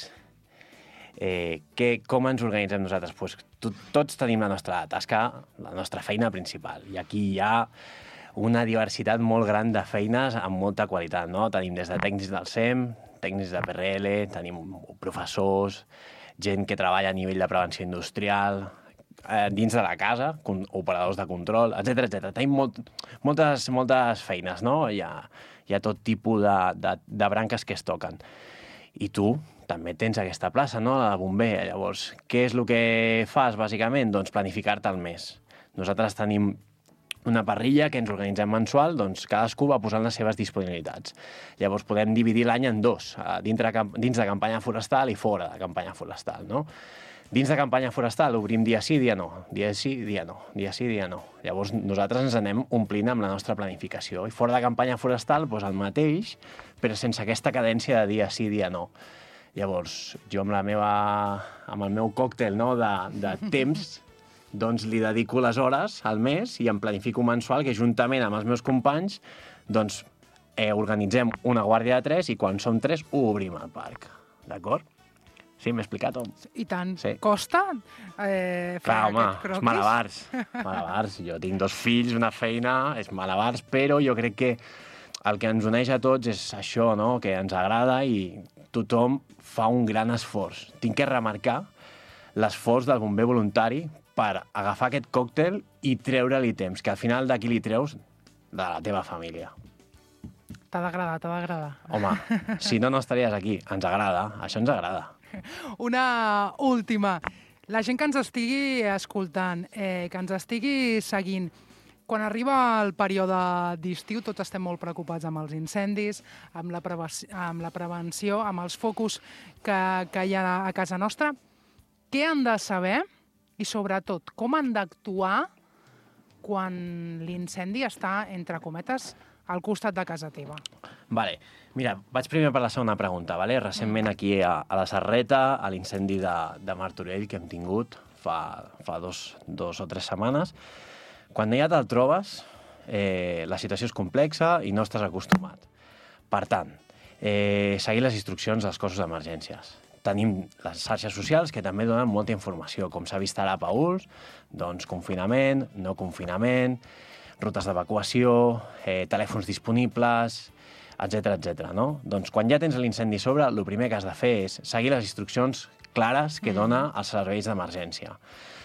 Eh, que, com ens organitzem nosaltres? Pues, to, tots tenim la nostra tasca, la nostra feina principal. I aquí hi ha una diversitat molt gran de feines amb molta qualitat, no? Tenim des de tècnics del S E M, tècnics de P R L, tenim professors, gent que treballa a nivell de prevenció industrial, eh, dins de la casa, operadors de control, etcètera, etcètera. Tenim molt, moltes, moltes feines, no? Hi ha, hi ha tot tipus de, de, de branques que es toquen. I tu també tens aquesta plaça, no?, la de bomber. Llavors, què és el que fas, bàsicament? Doncs planificar-te el mes. Nosaltres tenim una parrilla que ens organitzem mensual, doncs cadascú va posant les seves disponibilitats. Llavors podem dividir l'any en dos, dins de, dins de campanya forestal i fora de campanya forestal, no? Dins de campanya forestal obrim dia sí, dia no, dia sí, dia no, dia sí, dia no. Llavors nosaltres ens anem omplint amb la nostra planificació. I fora de campanya forestal, doncs el mateix, però sense aquesta cadència de dia sí, dia no. Llavors, jo amb, la meva, amb el meu còctel, no, de, de temps, doncs li dedico les hores al mes i em planifico mensual que juntament amb els meus companys doncs, eh, organitzem una guàrdia de tres i quan som tres ho obrim al parc. D'acord? Sí, m'he explicat, Tom? I tant. Sí. Costa eh, fer Clar, home, aquest croquis? malabars. Malabars. Jo tinc dos fills, una feina, és malabars, però jo crec que el que ens uneix a tots és això, no?, que ens agrada i tothom fa un gran esforç. Tinc que remarcar l'esforç del bomber voluntari per agafar aquest còctel i treure-li temps, que al final d'aquí li treus de la teva família. T'ha d'agradar, t'ha d'agradar. Home, si no, no estaries aquí. Ens agrada, això ens agrada. Una última. La gent que ens estigui escoltant, eh, que ens estigui seguint, quan arriba el període d'estiu, tots estem molt preocupats amb els incendis, amb la, amb la prevenció, amb els focus que, que hi ha a casa nostra. Què han de saber i, sobretot, com han d'actuar quan l'incendi està, entre cometes, al costat de casa teva? Vale. Mira, vaig primer per la segona pregunta. Vale? Recentment aquí a, a la Serreta, a l'incendi de, de Martorell que hem tingut fa, fa dos, dos o tres setmanes, quan ja te'l trobes, eh, la situació és complexa i no estàs acostumat. Per tant, eh, seguir les instruccions dels cossos d'emergències. Tenim les xarxes socials que també donen molta informació, com s'ha vist ara a Pauls, doncs confinament, no confinament, rutes d'evacuació, eh, telèfons disponibles, etcètera, etcètera, no? Doncs quan ja tens l'incendi a sobre, el primer que has de fer és seguir les instruccions clares que dona els serveis d'emergència.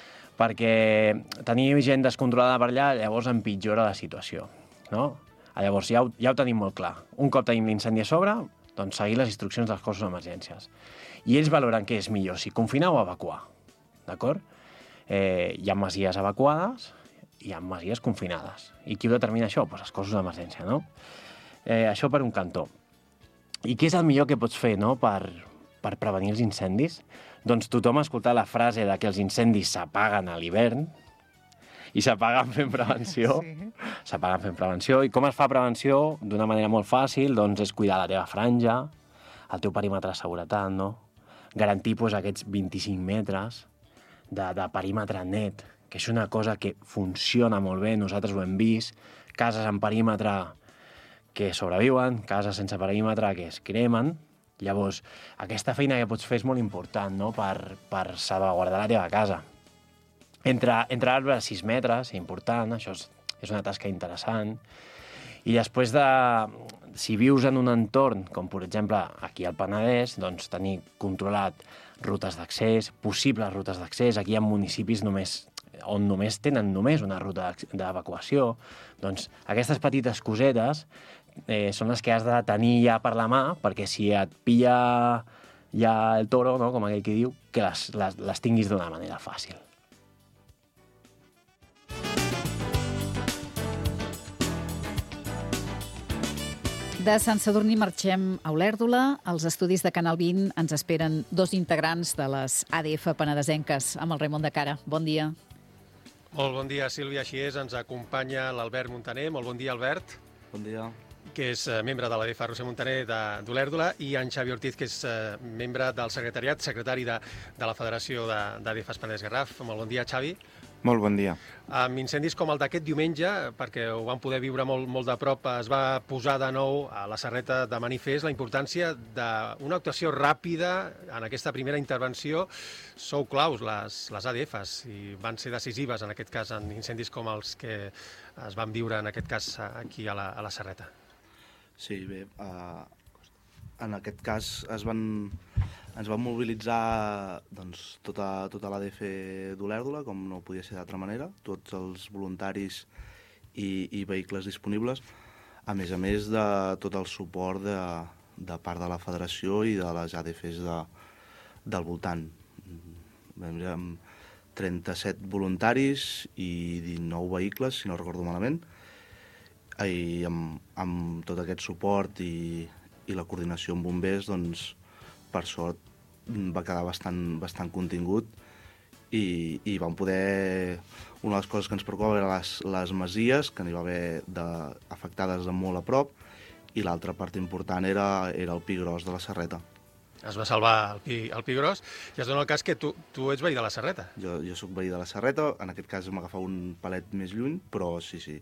Perquè tenir gent descontrolada per allà llavors empitjora la situació, no? Llavors ja ho, ja ho tenim molt clar. Un cop tenim l'incendi a sobre, doncs seguir les instruccions dels cossos d'emergències. I ells valoren què és millor, si confinar o evacuar, d'acord? Eh, hi ha masies evacuades i hi ha masies confinades. I qui ho determina això? Pues els cossos d'emergència, no? Eh, això per un cantó. I què és el millor que pots fer, no?, per, per prevenir els incendis? Doncs tothom ha escoltat la frase de que els incendis s'apaguen a l'hivern i s'apaguen fent prevenció. Sí. S'apaguen fent prevenció. I com es fa prevenció? D'una manera molt fàcil, doncs és cuidar la teva franja, el teu perímetre de seguretat, no? Garantir doncs, aquests vint-i-cinc metres de, de perímetre net, que és una cosa que funciona molt bé, nosaltres ho hem vist, cases amb perímetre que sobreviuen, cases sense perímetre que es cremen. Llavors, aquesta feina que pots fer és molt important, no?, per, per salvaguardar la teva casa. Entre, entre arbres sis metres, important, això és, és una tasca interessant. I després de, si vius en un entorn, com per exemple aquí al Penedès, doncs tenir controlat rutes d'accés, possibles rutes d'accés. Aquí hi ha municipis només, on només tenen només una ruta d'evacuació. Doncs aquestes petites cosetes eh, són les que has de tenir ja per la mà, perquè si et pilla ja el toro, no?, com aquell que diu, que les, les, les tinguis d'una manera fàcil. De Sant Sadurní marxem a Olèrdola. Als estudis de Canal vint ens esperen dos integrants de les A D F penedesenques, amb el Raimon de Cara. Bon dia. Molt bon dia, Sílvia. Així és, ens acompanya l'Albert Montaner. Molt bon dia, Albert. Bon dia. Que és membre de l'A D F Roser Montaner d'Olèrdola, i en Xavi Ortiz, que és membre del secretariat, secretari de, de la Federació d'A D Fs Penedès Garraf. Molt bon dia, Xavi. Molt bon dia. Amb incendis com el d'aquest diumenge, perquè ho vam poder viure molt, molt de prop, es va posar de nou a la Serreta de manifest la importància d'una actuació ràpida en aquesta primera intervenció. Sou claus, les, les A D Fs, i van ser decisives en aquest cas en incendis com els que es van viure en aquest cas aquí a la, a la Serreta. Sí, bé, uh, en aquest cas es van, ens van mobilitzar doncs, tota, tota l'A D F d'Olèrdola, com no podia ser d'altra manera, tots els voluntaris i, i vehicles disponibles, a més a més de tot el suport de, de part de la federació i de les A D Fs de, del voltant. Vam dir amb trenta-set voluntaris i dinou vehicles, si no recordo malament, i amb, amb tot aquest suport i, i la coordinació amb bombers, doncs, per sort va quedar bastant, bastant contingut i, i vam poder... Una de les coses que ens preocupava eren les, les masies, que n'hi va haver de, afectades de molt a prop, i l'altra part important era, era el pi gros de la Serreta. Es va salvar el pi, el pi gros, i es dona el cas que tu, tu ets veí de la Serreta. Jo, jo soc veí de la Serreta, en aquest cas m'agafava un palet més lluny, però sí, sí.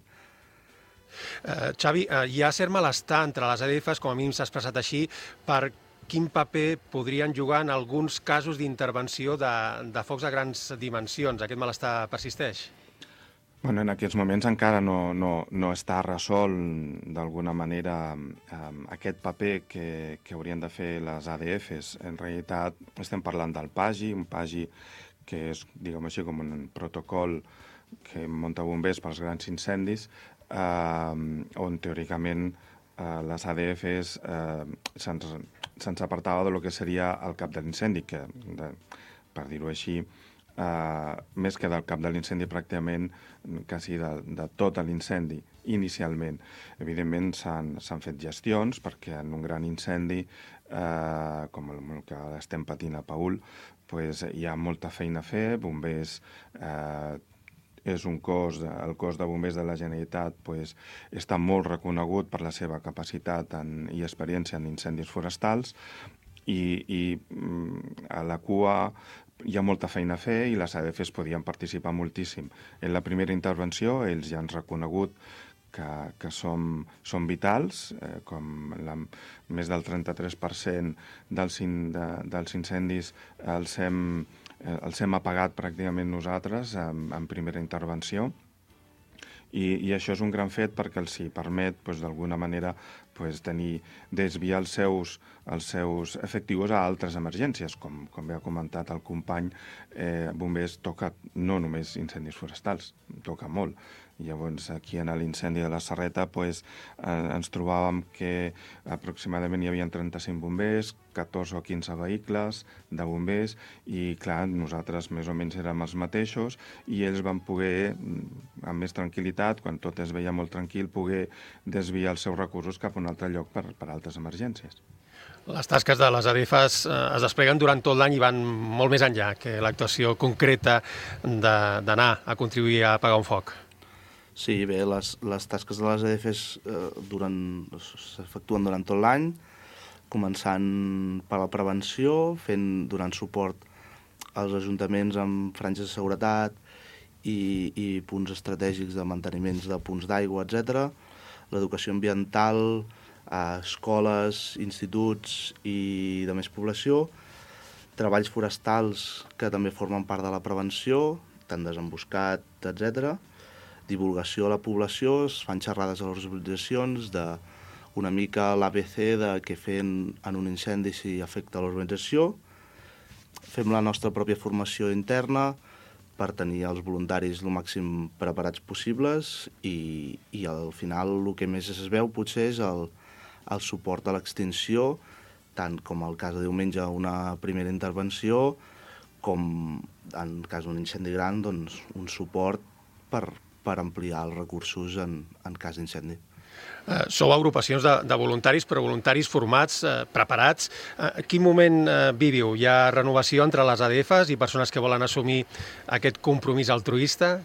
Uh, Xavi, uh, hi ha cert malestar entre les A D Fs, com a mínim s'ha expressat així, per quin paper podrien jugar en alguns casos d'intervenció de, de focs de grans dimensions. Aquest malestar persisteix? Bueno, en aquests moments encara no, no, no està resolt d'alguna manera um, aquest paper que, que haurien de fer les A D Fs. En realitat estem parlant del PAGI, un PAGI que és, diguem així, com un protocol que munta bombers pels grans incendis, Uh, on teòricament uh, les A D Fs uh, se'ns se'ns apartava de lo que seria el cap de l'incendi, que, de, per dir-ho així, uh, més que del cap de l'incendi pràcticament, quasi de, de tot l'incendi inicialment. Evidentment s'han fet gestions perquè en un gran incendi, uh, com el, el que estem patint a Paül, pues, hi ha molta feina a fer, bombers... Uh, és un cos, el cos de bombers de la Generalitat pues, està molt reconegut per la seva capacitat en, i experiència en incendis forestals i, i a la cua hi ha molta feina a fer i les A D Fs podien participar moltíssim. En la primera intervenció ells ja han reconegut que, que som, som vitals, eh, com la, més del trenta-tres per cent dels, in, de, dels incendis els hem... els hem apagat pràcticament nosaltres en, en primera intervenció i, i això és un gran fet perquè els hi permet pues, d'alguna manera pues, tenir, desviar els seus, els seus efectius a altres emergències, com, com bé ha comentat el company, eh, bombers toca no només incendis forestals, toca molt. I llavors aquí en l'incendi de la Serreta pues, eh, ens trobàvem que aproximadament hi havia trenta-cinc bombers, catorze o quinze vehicles de bombers i clar, nosaltres més o menys érem els mateixos i ells van poder, amb més tranquil·litat, quan tot es veia molt tranquil, poder desviar els seus recursos cap a un altre lloc per, per altres emergències. Les tasques de les A D Efes es despleguen durant tot l'any i van molt més enllà que l'actuació concreta d'anar a contribuir a apagar un foc. Sí, bé, les, les tasques de les A D Efes eh, durant, s'efectuen durant tot l'any, començant per la prevenció, fent, donant suport als ajuntaments amb franges de seguretat i, i punts estratègics de manteniments de punts d'aigua, etcètera. L'educació ambiental, a escoles, instituts i de més població, treballs forestals que també formen part de la prevenció, tant desemboscat, etcètera. Divulgació a la població, es fan xerrades a les urbanitzacions d'una mica l'A B C de què fem en un incendi si afecta l'urbanització. Fem la nostra pròpia formació interna per tenir els voluntaris el màxim preparats possibles i, i al final el que més es veu potser és el, el suport a l'extinció, tant com el cas de diumenge una primera intervenció, com en cas d'un incendi gran, doncs, un suport per, per ampliar els recursos en, en cas d'incendi. Uh, sou agrupacions de, de voluntaris, però voluntaris formats, uh, preparats. Uh, en quin moment uh, viviu? Hi ha renovació entre les A D Efes i persones que volen assumir aquest compromís altruista?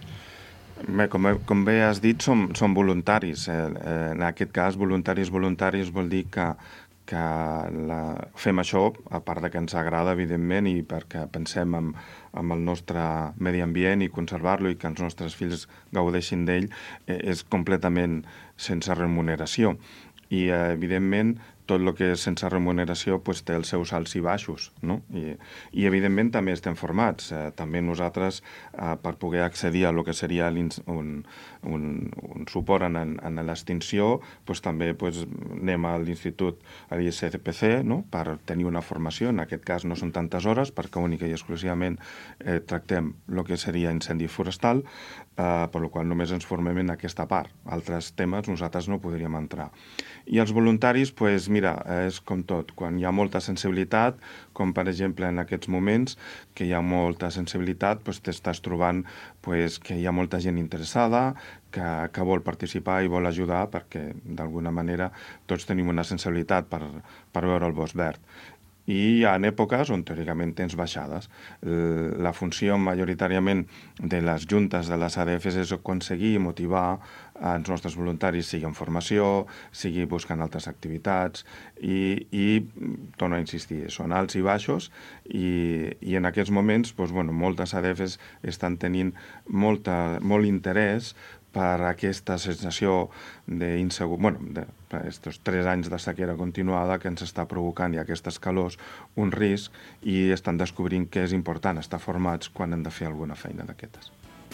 Bé, com, com bé has dit, som, som voluntaris. Eh, en aquest cas, voluntaris, voluntaris vol dir que, que la, fem això, a part de que ens agrada, evidentment, i perquè pensem en, en el nostre medi ambient i conservar-lo i que els nostres fills gaudeixin d'ell, eh, és completament sense remuneració. I, eh, evidentment, tot el que és sense remuneració pues, té els seus alts i baixos, no? I, i evidentment, també estem formats. Eh, també nosaltres, eh, per poder accedir a lo que seria un, un, un suport en, en l'extinció, pues, també pues, anem a l'institut, a l'I S C P C, no? Per tenir una formació. En aquest cas no són tantes hores, perquè única i exclusivament eh, tractem el que seria incendi forestal, eh, per la qual només ens formem en aquesta part. Altres temes nosaltres no podríem entrar. I els voluntaris, pues, mira, és com tot. Quan hi ha molta sensibilitat, com per exemple en aquests moments, que hi ha molta sensibilitat, pues, t'estàs trobant pues, que hi ha molta gent interessada, que, que vol participar i vol ajudar, perquè d'alguna manera tots tenim una sensibilitat per, per veure el bosc verd. I hi ha èpoques on teòricament tens baixades. La funció majoritàriament de les juntes de les A D Efes és aconseguir i motivar els nostres voluntaris, sigui en formació, sigui buscant altres activitats, i, i torno a insistir, són alts i baixos, i, i en aquests moments doncs, bueno, moltes A D Efes estan tenint molta, molt interès per aquesta sensació d'insegur... Bueno, de, per aquests tres anys de sequera continuada que ens està provocant i aquestes calors un risc, i estan descobrint que és important estar formats quan hem de fer alguna feina d'aquestes.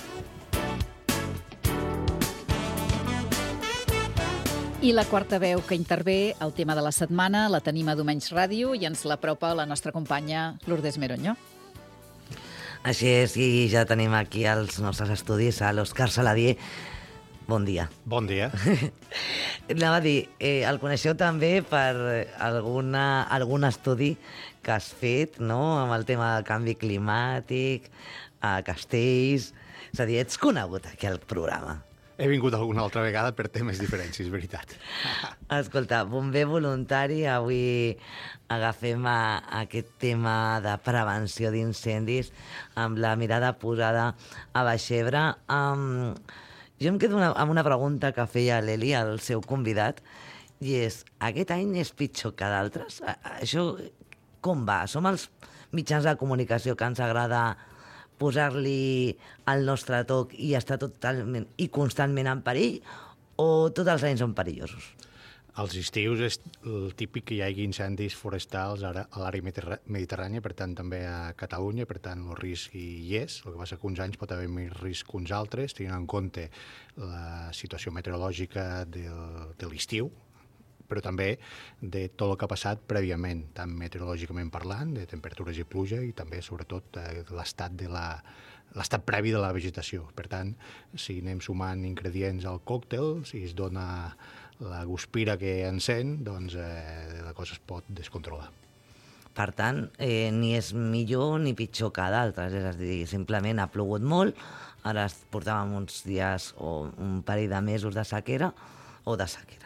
I la quarta veu que intervé, el tema de la setmana, la tenim a Domenys Ràdio i ens l'apropa la nostra companya Lourdes Meroño. Així és, i ja tenim aquí als nostres estudis a l'Òscar Saladier. Bon dia. Bon dia. Anava a dir, eh, el coneixeu també per alguna, algun estudi que has fet, no?, amb el tema del canvi climàtic, a Castells... És a dir, ets conegut aquí al programa. He vingut alguna altra vegada per temes diferents, és veritat. Escolta, bomber voluntari, avui agafem a, a aquest tema de prevenció d'incendis amb la mirada posada a Baixebre. Um, jo em quedo una, amb una pregunta que feia l'Eli, el seu convidat, i és, aquest any és pitjor que d'altres? Això com va? Som els mitjans de comunicació que ens agrada posar-li el nostre toc i estar totalment i constantment en perill, o tots els anys són perillosos? Als estius és el típic que hi hagi incendis forestals ara a l'àrea mediterrània, per tant també a Catalunya, per tant el risc hi és. El que passa que uns anys pot haver més risc que uns altres, tenint en compte la situació meteorològica del, de l'estiu, però també de tot el que ha passat prèviament, tant meteorològicament parlant, de temperatures i pluja, i també, sobretot, de l'estat de la l'estat previ de la vegetació. Per tant, si anem sumant ingredients al còctel, si es dona la guspira que encén, doncs eh, la cosa es pot descontrolar. Per tant, eh, ni és millor ni pitjor que d'altres, és a dir, simplement ha plogut molt, ara portàvem uns dies o un parell de mesos de sequera o de sequera.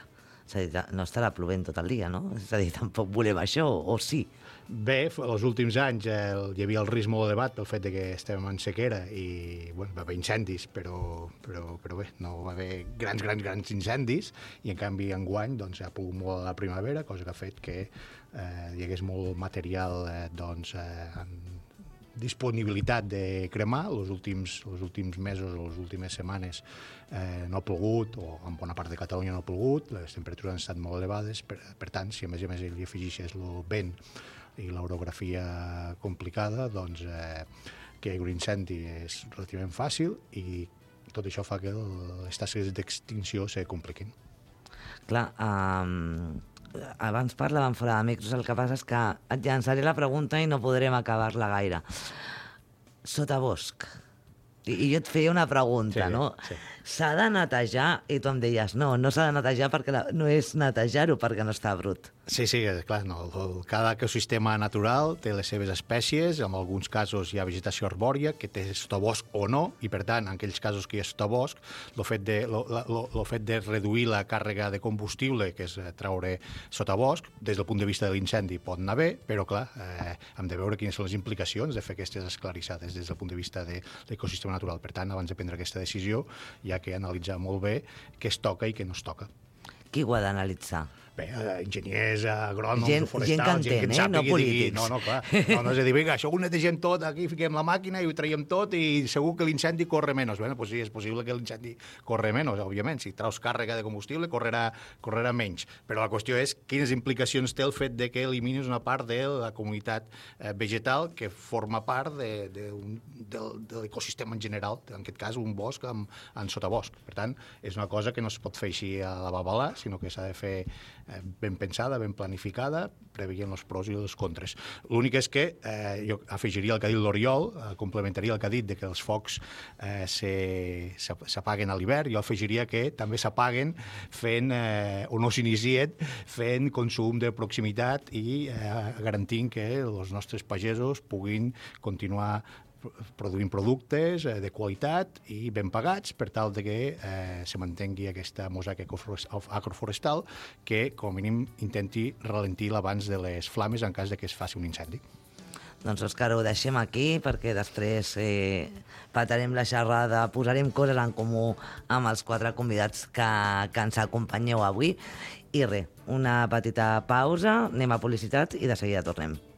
És a dir, no estarà plovent tot el dia, no? És a dir, tampoc volem això, o sí? Bé, els últims anys el, hi havia el risc molt elevat pel fet de que estem en sequera i bueno, va haver incendis, però, però, però bé, no va haver grans, grans, grans incendis i en canvi enguany doncs, ha plogut molt a la primavera, cosa que ha fet que eh, hi hagués molt material eh, doncs, eh, en disponibilitat de cremar. Els últims, els últims mesos o les últimes setmanes eh, no ha plogut, o en bona part de Catalunya no ha plogut, les temperatures han estat molt elevades, per, per tant, si a més a més li afegeixes el vent i l'orografia complicada, doncs eh, que hi hagi un incendi és relativament fàcil i tot això fa que les tasques d'extinció se compliquin. Clar, um, abans parlàvem fora de micros, el que passa és que et llançaré la pregunta i no podrem acabar-la gaire. Sotabosc. I, I jo et feia una pregunta, sí, no? Sí. S'ha de netejar? I tu em deies, no, no s'ha de netejar perquè la, no és netejar-ho perquè no està brut. Sí, sí, clar, no. Cada ecosistema natural té les seves espècies, en alguns casos hi ha vegetació arbòria que té sotabosc o no, i per tant, en aquells casos que hi ha sotabosc, el fet de, lo, lo, lo fet de reduir la càrrega de combustible, que és traure sotabosc, des del punt de vista de l'incendi pot anar bé, però clar, eh, hem de veure quines són les implicacions de fer aquestes esclarissades des del punt de vista de l'ecosistema natural. Per tant, abans de prendre aquesta decisió, hi ha que analitzar molt bé què es toca i què no es toca. Qui ho ha d'analitzar? Bé, enginyers, agrònoms, gent, forestals, gent que entén, gent que eh? No polítics. No, no, clar. No, no és a dir, vinga, això ho netegem tot, aquí fiquem la màquina i ho traiem tot i segur que l'incendi corre menys. Bé, doncs sí, és possible que l'incendi corre menys, òbviament. Si traus càrrega de combustible, correrà, correrà menys. Però la qüestió és quines implicacions té el fet de que elimines una part de la comunitat eh, vegetal que forma part de, de, un, de, de l'ecosistema en general, en aquest cas un bosc amb, amb sotabosc. Per tant, és una cosa que no es pot fer així a la babalà, sinó que s'ha de fer ben pensada, ben planificada, preveient els pros i els contres. L'únic és que eh, jo afegiria el que ha dit l'Oriol, eh, complementaria el que ha dit de que els focs eh, s'apaguen a l'hivern, jo afegiria que també s'apaguen fent, eh, o no s'inicien, fent consum de proximitat i eh, garantint que els nostres pagesos puguin continuar produint productes de qualitat i ben pagats per tal de que eh, se mantengui aquesta mosaic agroforestal que, com a mínim, intenti ralentir l'abans de les flames en cas de que es faci un incendi. Doncs, Òscar, ho deixem aquí perquè després eh, patarem la xerrada, posarem coses en comú amb els quatre convidats que, que ens acompanyeu avui. I res, una petita pausa, anem a publicitat i de seguida tornem.